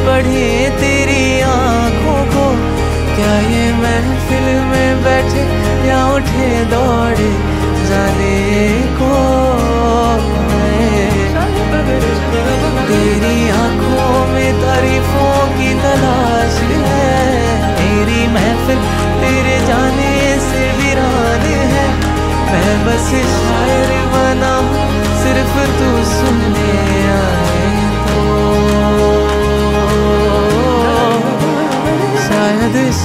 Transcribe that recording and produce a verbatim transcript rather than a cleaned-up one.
बढ़े तेरी आंखों को, क्या ये महफिल में बैठे या उठे दौड़े जाने को। तेरी आंखों में तारीफों की तलाश है, मेरी महफिल तेरे जाने से वीरान है। मैं बस शायर बना सिर्फ तू सुनने आए तो, शायद